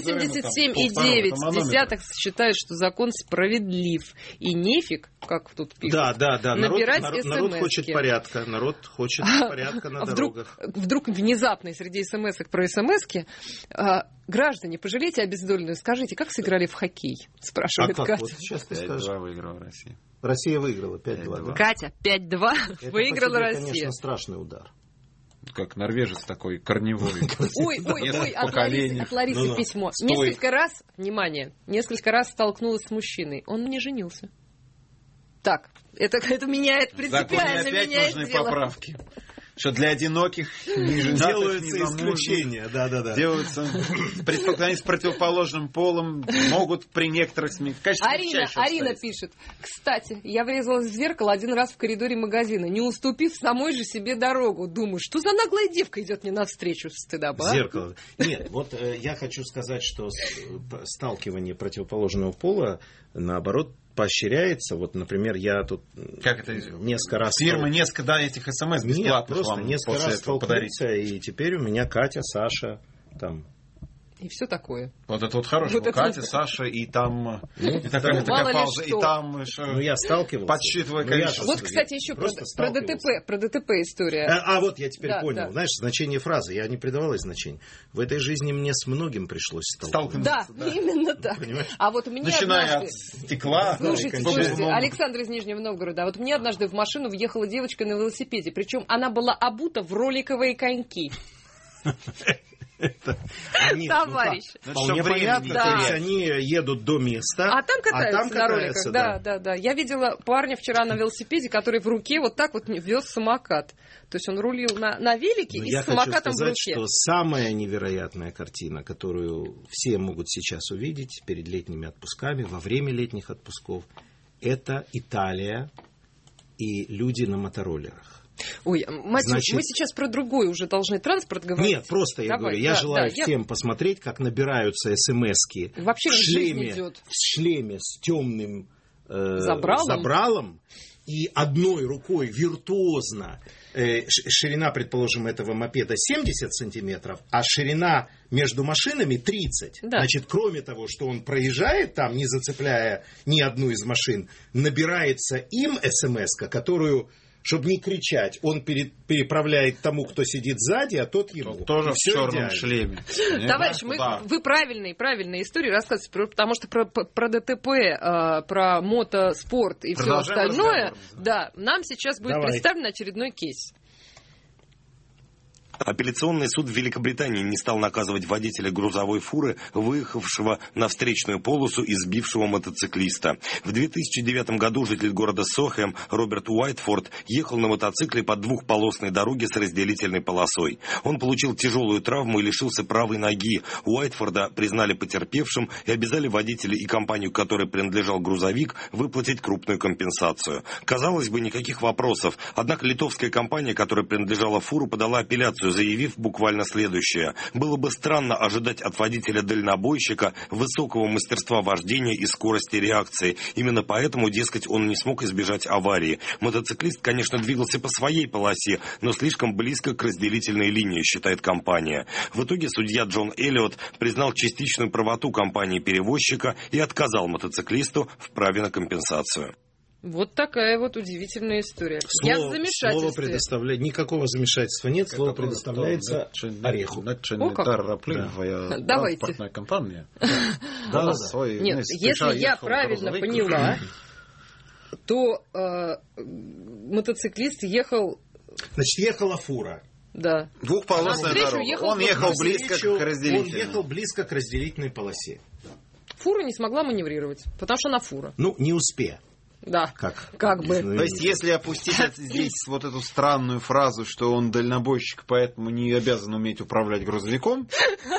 87,9 считают, что закон справедлив. И нефиг, как тут пишут, набирать смс-ки. Народ хочет порядка. Народ хочет порядка на дорогах. Вдруг внезапно среди смс-ок про смс-ки граждане, пожалейте обездоленную, скажите, как сыграли в хоккей? Спрашивает Катя. Вот сейчас ты скажешь. 5-2 выиграла Россия. Россия выиграла 5-2. Катя, 5-2 выиграла Россия. Это, конечно, страшный удар. Как норвежец такой корневой. Ой, от Ларисы письмо. Несколько раз столкнулась с мужчиной. Он мне женился. Так, это меняет, принципиально меняет нужны дело. Поправки. Что для одиноких делаются исключения. Да. Делаются столкновения с противоположным полом, могут при некоторых Арина пишет. Кстати, я врезалась в зеркало один раз в коридоре магазина, не уступив самой же себе дорогу. Думаю, что за наглая девка идет мне навстречу, стыдоба. Зеркало. Нет, вот я хочу сказать, что сталкивание противоположного пола, наоборот, поощряется. Вот, например, я тут несколько раз... Фирма несколько этих смс бесплатно просто несколько раз столкнулся, и теперь у меня Катя, Саша, там... И все такое. Вот это вот хорошо. Катя, Саша, и там... такая пауза. И там... я сталкивался. Подсчитывая количество. Вот, кстати, еще про ДТП история. Вот я теперь понял. Знаешь, значение фразы. Я не придавала значения. В этой жизни мне с многим пришлось сталкиваться. Да, именно так. А вот мне начиная от стекла. Слушайте, Александр из Нижнего Новгорода. Вот мне однажды в машину въехала девочка на велосипеде. Причем она была обута в роликовые коньки. Товарищи. Вполне понятно, то есть они едут до места, а там катаются на роликах. Да. Я видела парня вчера на велосипеде, который в руке вот так вот вез самокат. То есть он рулил на велике и с самокатом в руке. Я хочу сказать, что самая невероятная картина, которую все могут сейчас увидеть перед летними отпусками, во время летних отпусков, это Италия и люди на мотороллерах. Ой, Матюш, мы сейчас про другой уже должны транспорт говорить. Нет, просто я говорю, я желаю всем посмотреть, как набираются смс-ки в шлеме с темным забралом и одной рукой виртуозно. Ширина, предположим, этого мопеда 70 сантиметров, а ширина между машинами 30. Да. Значит, кроме того, что он проезжает там, не зацепляя ни одну из машин, набирается им смс-ка, которую... Чтобы не кричать, он переправляет тому, кто сидит сзади, а тот ему. Тоже в черном шлеме. Товарищ, вы правильные истории рассказываете, потому что про ДТП, про мотоспорт и все остальное, нам сейчас будет представлен очередной кейс. Апелляционный суд в Великобритании не стал наказывать водителя грузовой фуры, выехавшего на встречную полосу и сбившего мотоциклиста. В 2009 году житель города Сохэм Роберт Уайтфорд ехал на мотоцикле по двухполосной дороге с разделительной полосой. Он получил тяжелую травму и лишился правой ноги. Уайтфорда признали потерпевшим и обязали водителя и компанию, которой принадлежал грузовик, выплатить крупную компенсацию. Казалось бы, никаких вопросов. Однако литовская компания, которой принадлежала фуру, подала апелляцию мотоциклисту, заявив буквально следующее. Было бы странно ожидать от водителя-дальнобойщика высокого мастерства вождения и скорости реакции. Именно поэтому, дескать, он не смог избежать аварии. Мотоциклист, конечно, двигался по своей полосе, но слишком близко к разделительной линии, считает компания. В итоге судья Джон Эллиот признал частичную правоту компании-перевозчика и отказал мотоциклисту в праве на компенсацию. Вот такая вот удивительная история. Я в замешательстве. Слово предоставляет. Никакого замешательства нет. Слово предоставляется Ореху. Давайте. Транспортная компания. Нет, если я правильно поняла, то мотоциклист ехал... Значит, ехала фура. Да. Двухполосная дорога. Он ехал близко к разделительной. Он ехал близко к разделительной полосе. Фура не смогла маневрировать, потому что она фура. Ну, не успея. Да, как бы. То есть, если опустить здесь вот эту странную фразу, что он дальнобойщик, поэтому не обязан уметь управлять грузовиком.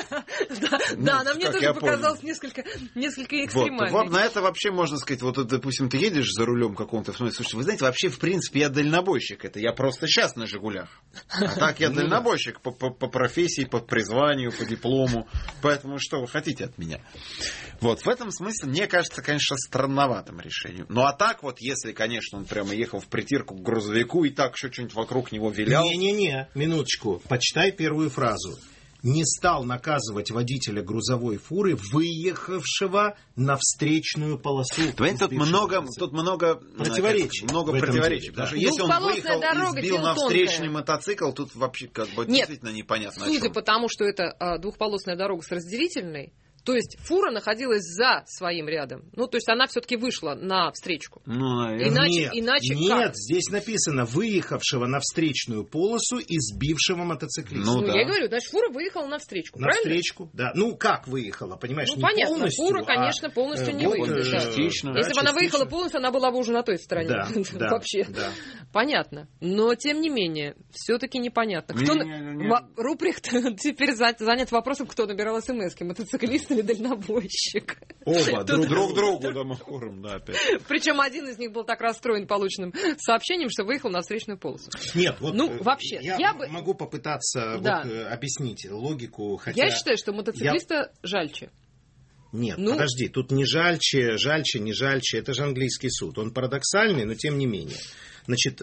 Да, она мне тоже показалась несколько экстремальной. На это вообще можно сказать, вот, допустим, ты едешь за рулем какого-то, слушайте, вы знаете, вообще, в принципе, я дальнобойщик. Это я просто сейчас на «Жигулях». А так я дальнобойщик по профессии, по призванию, по диплому. Поэтому что вы хотите от меня? Вот, в этом смысле, мне кажется, конечно, странноватым решением. Ну, а так вот, если, конечно, он прямо ехал в притирку к грузовику и так еще что-нибудь вокруг него вилял... Не-не-не, минуточку, почитай первую фразу. Не стал наказывать водителя грузовой фуры, выехавшего на встречную полосу. Тут много противоречий. Потому что если он выехал и сбил на встречный мотоцикл, тут вообще как бы действительно непонятно. Судя по тому, что это двухполосная дорога с разделительной, то есть фура находилась за своим рядом. Ну, то есть она все-таки вышла на встречку. Иначе нет, здесь написано выехавшего на встречную полосу и сбившего мотоциклиста. Я говорю, значит, фура выехала на встречку, правильно? На встречку, да. Ну, как выехала, понимаешь, не понятно, полностью. Фура, конечно, полностью не выехала. Частично. Если бы она выехала полностью, она была бы уже на той стороне. Да, вообще. Да. Понятно. Но, тем не менее, все-таки непонятно. Руприхт теперь занят вопросом, кто набирал смс-ки, мотоциклист или дальнобойщик. Оба, друг другу домохором, да, опять. Причем один из них был так расстроен полученным сообщением, что выехал на встречную полосу. Нет, вот вообще, я могу попытаться объяснить логику. Хотя я считаю, что мотоциклиста жальче. Нет, подожди, тут не жальче, не жальче, это же английский суд. Он парадоксальный, но тем не менее. Значит,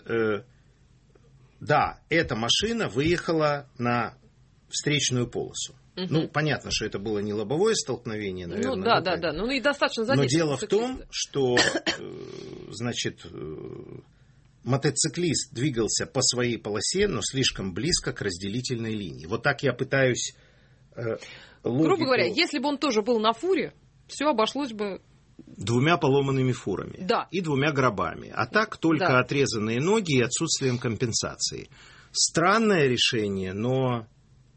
да, эта машина выехала на встречную полосу. Ну, понятно, что это было не лобовое столкновение, наверное. Да. Ну, и достаточно задеть. Но дело в том, что, значит, мотоциклист двигался по своей полосе, но слишком близко к разделительной линии. Вот так я пытаюсь... Грубо говоря, если бы он тоже был на фуре, все обошлось бы... 2 поломанными фурами. Да. И 2 гробами. А так только отрезанные ноги и отсутствием компенсации. Странное решение, но...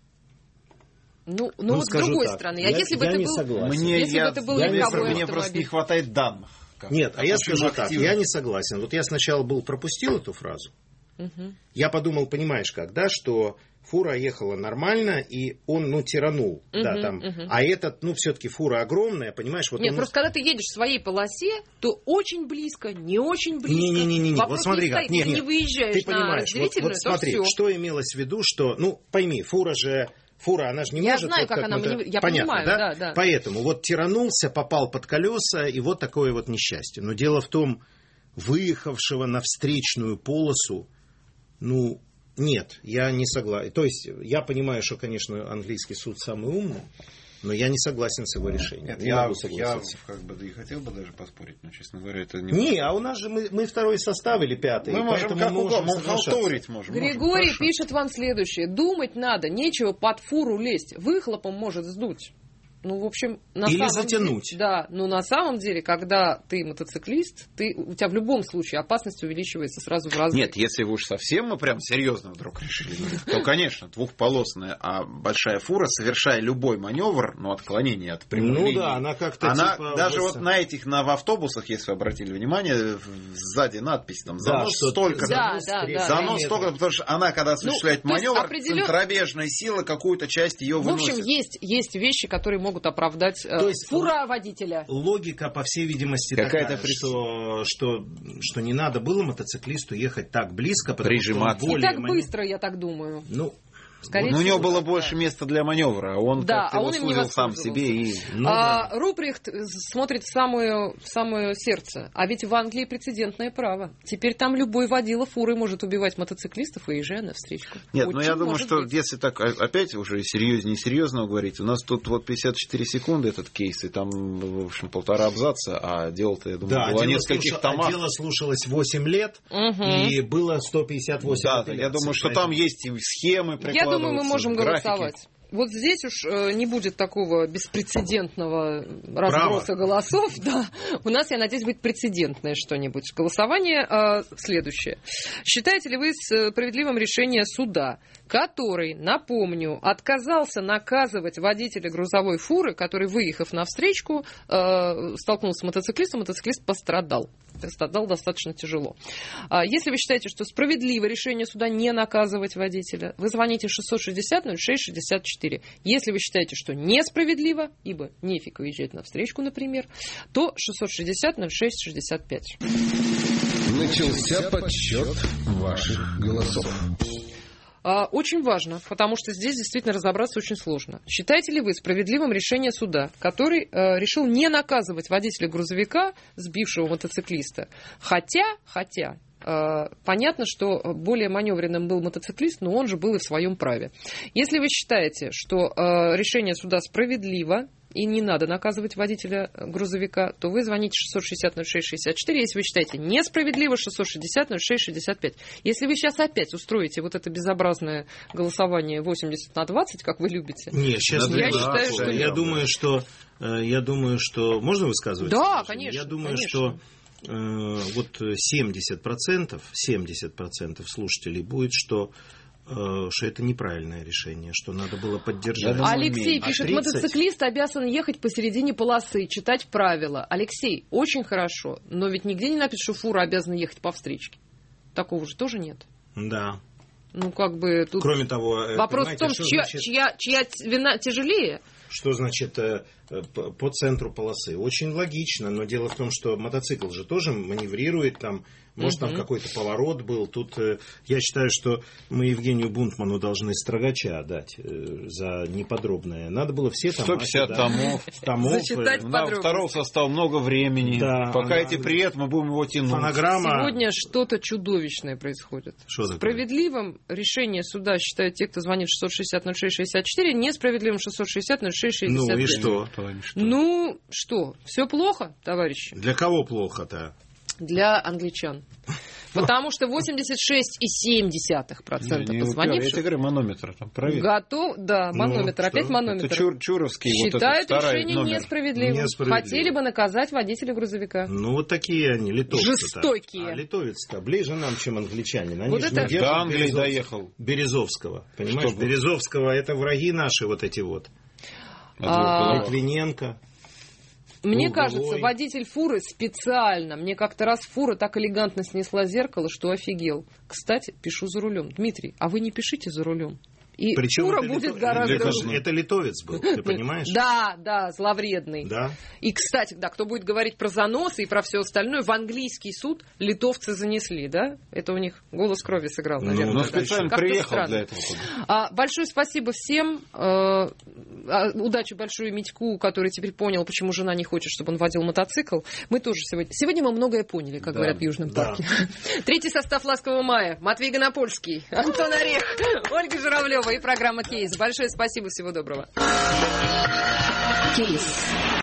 Ну вот с другой стороны. А если бы это был... Мне просто не хватает данных. Нет, а я скажу так, я не согласен. Вот я сначала пропустил эту фразу. Я подумал, понимаешь как, да, что фура ехала нормально, и он, тиранул. А этот, все-таки фура огромная, понимаешь? Вот нет, просто когда ты едешь в своей полосе, то очень близко, не очень близко. Не-не-не, вот смотри как. Ты не выезжаешь на разделительную, вот смотри, то все. Что имелось в виду, что, пойми, фура, она же не может... Я знаю, как она... Я понятно, понимаю, да. Поэтому вот тиранулся, попал под колеса, и вот такое вот несчастье. Но дело в том, выехавшего на встречную полосу, нет, я не согласен. То есть, я понимаю, что, конечно, английский суд самый умный, но я не согласен с его решением. Нет, я как бы и хотел бы даже поспорить, но, честно говоря, это не... Не, а у нас же мы 2-й состав или 5-й. Мы можем как угодно, халтурить можем. Григорий пишет вам следующее. Думать надо, нечего под фуру лезть. Выхлопом может сдуть. В общем, или затянуть. Но на самом деле, когда ты мотоциклист, у тебя в любом случае опасность увеличивается сразу в разы. Нет, если вы уж совсем мы прям серьезно вдруг решили, то, конечно, двухполосная, а большая фура, совершая любой маневр, отклонение от прямой линии. Она как-то даже вот в автобусах, если вы обратили внимание, сзади надпись там занос столько. Занос столько, потому что она, когда осуществляет маневр, центробежная сила какую-то часть ее выносит. В общем, есть вещи, которые могут оправдать фура водителя. Логика, по всей видимости, такая, что не надо было мотоциклисту ехать так близко, потому что он более... И так быстро, я так думаю. Скорее у всего, него было да. больше места для маневра, а он как-то его сузил сам себе. И... Руприхт смотрит в самое сердце. А ведь в Англии прецедентное право. Теперь там любой водила фуры может убивать мотоциклистов и езжая навстречу. Нет, я думаю, что если так опять уже несерьезно говорить, у нас тут вот 54 секунды этот кейс, и там, в общем, 1,5 абзаца, а дело-то, я думаю, было нескольких томах. Дело слушалось 8 лет, и было 158 апелляций. Я думаю, что там есть и схемы прикладываются. Я думаю, мы можем графики. Голосовать. Вот здесь уж не будет такого беспрецедентного разброса голосов. Да. У нас, я надеюсь, будет прецедентное что-нибудь. Голосование следующее. Считаете ли вы справедливым решение суда, который, напомню, отказался наказывать водителя грузовой фуры, который, выехав навстречу, столкнулся с мотоциклистом, мотоциклист пострадал. Пострадал достаточно тяжело. Если вы считаете, что справедливо решение суда не наказывать водителя, вы звоните 660-06-64. Если вы считаете, что несправедливо, ибо нефиг выезжать навстречу, например, то 660-06-65. Начался подсчет ваших голосов. Очень важно, потому что здесь действительно разобраться очень сложно. Считаете ли вы справедливым решение суда, который решил не наказывать водителя грузовика, сбившего мотоциклиста? Хотя понятно, что более маневренным был мотоциклист, но он же был и в своем праве. Если вы считаете, что решение суда справедливо, и не надо наказывать водителя грузовика, то вы звоните 660-06-64. Если вы считаете несправедливо, 660-06-65. Если вы сейчас опять устроите вот это безобразное голосование 80/20, как вы любите, нет, сейчас я считаю, что я думаю, что можно высказывать? Да, конечно. Я думаю, конечно. что вот 70% слушателей будет, что это неправильное решение, что надо было поддержать. Алексей пишет, мотоциклист обязан ехать посередине полосы, читать правила. Алексей, очень хорошо, но ведь нигде не написано, что фура обязана ехать по встречке. Такого же тоже нет. Да. Ну, как бы тут... Кроме того... Вопрос в том, чья вина тяжелее. Что значит по центру полосы? Очень логично, но дело в том, что мотоцикл же тоже маневрирует там. Может, там какой-то поворот был. Тут я считаю, что мы Евгению Бунтману должны строгача дать за неподробное. Надо было все там... 150 томов. Зачитать подробно. Второго состава много времени. Да, пока эти приедут, мы будем его тянуть. Фонограмма... Сегодня что-то чудовищное происходит. Справедливым решение суда считают те, кто звонит 660-06-64, несправедливым 660-06-65. Ну и что? Ну что, все плохо, товарищи? Для кого плохо-то? Для англичан. Потому что 86,7% позвонивших... Я тебе говорю, манометр там проверь. Да, манометр. Опять манометр. Это Чуровский. Считают решение несправедливым. Хотели бы наказать водителя грузовика. Ну, вот такие они, литовцы-то. Жестокие. А литовец-то ближе нам, чем англичанин. Они вот же это... до Англии доехал. Березовского. Понимаешь? Что? Березовского это враги наши вот эти вот. Литвиненко. Мне кажется, водитель фуры специально, мне как-то раз фура так элегантно снесла зеркало, что офигел. Кстати, пишу за рулем. Дмитрий, а вы не пишите за рулем. И причем фура будет гораздо... Это литовец был, ты понимаешь? Да, зловредный. Да. И, кстати, да, кто будет говорить про заносы и про все остальное, в английский суд литовцы занесли, да? Это у них голос крови сыграл, наверное. Ну, специально приехал для этого. Большое спасибо всем. Удачи большой Митьку, который теперь понял, почему жена не хочет, чтобы он водил мотоцикл. Мы тоже сегодня... Сегодня мы многое поняли, как говорят в Южном парке. Третий состав «Ласкового мая». Матвей Гонопольский, Антон Орех, Ольга Журавлева и программа «Кейс». Большое спасибо, всего доброго. «Кейс».